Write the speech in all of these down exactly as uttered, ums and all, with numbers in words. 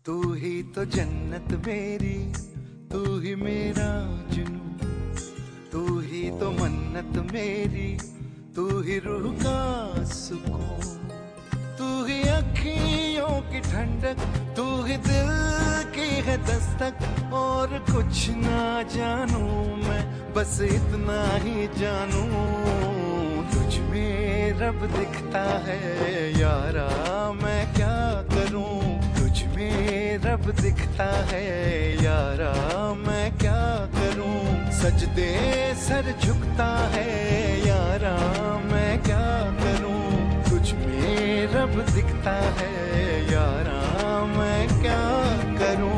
तू ही तो जन्नत मेरी, तू ही मेरा जुनून, तू ही तो मन्नत मेरी, तू ही रूह का सुकून, तू ही अखियों की ठंडक, तू ही दिल की है दस्तक। और कुछ ना जानू मैं, बस इतना ही जानू, तुझ में रब दिखता है यारा, मैं क्या करूं। तुझ में रब दिखता है यारा, मैं क्या करूं। सजदे सर झुकता है यारा, मैं क्या करूं। तुझ में रब दिखता है यारा, मैं क्या करूं।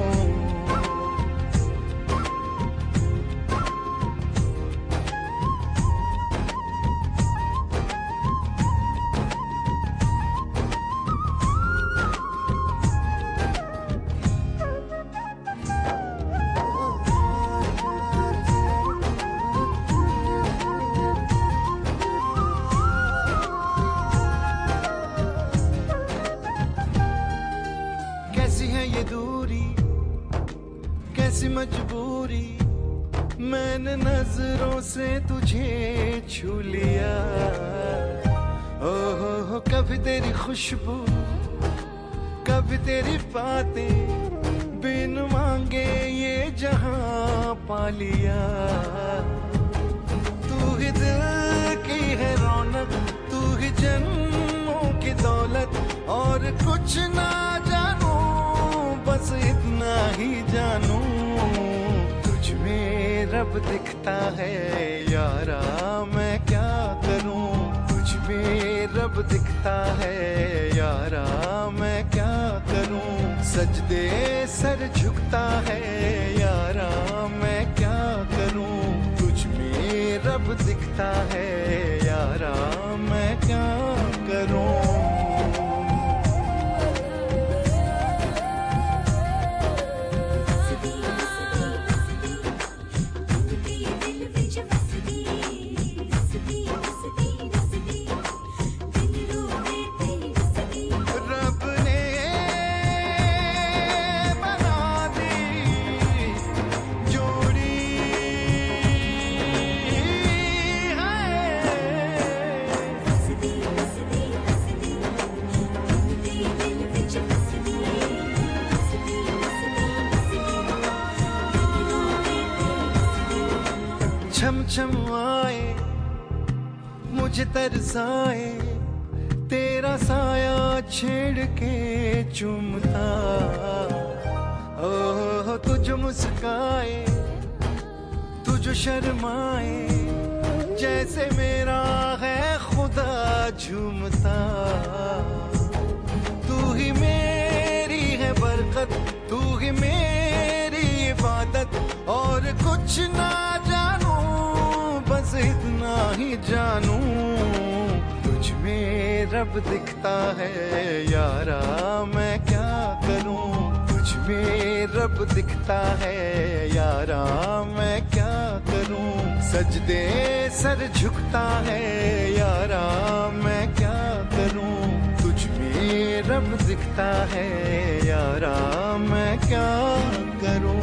कैसी है ये दूरी, कैसी मजबूरी, मैंने नजरों से तुझे छू लिया। ओहो हो, कभी तेरी खुशबू, कभी तेरी बातें, बिन मांगे ये जहां पा लिया। तू ही दिल की है रौनक, तू ही जन्मों की दौलत। और कुछ ना जानू, बस इतना ही जानू, तुझ में रब दिखता है यारा, मैं क्या करूं। तुझ में रब दिखता है यारा, मैं क्या करूं। सजदे सर झुकता है यारा, मैं क्या करूं। तुझ में रब दिखता है यारा, मैं क्या करूं। छम छम आए, मुझे तरसाए, तेरा साया छेड़ के चूमता। ओह तुझ मुस्काए, तुझ शर्माए, जैसे मेरा है खुदा झूमता। तू ही मेरी है बरकत, तू ही मेरी इबादत। और कुछ ना जानू, बस इतना ही जानू, तुझ में रब दिखता है यारा, मैं क्या करूं। तुझ में रब दिखता है यारा, मैं क्या करूं। सजदे सर झुकता है यारा, मैं क्या करूं। तुझ में रब दिखता है यारा, मैं क्या करूं।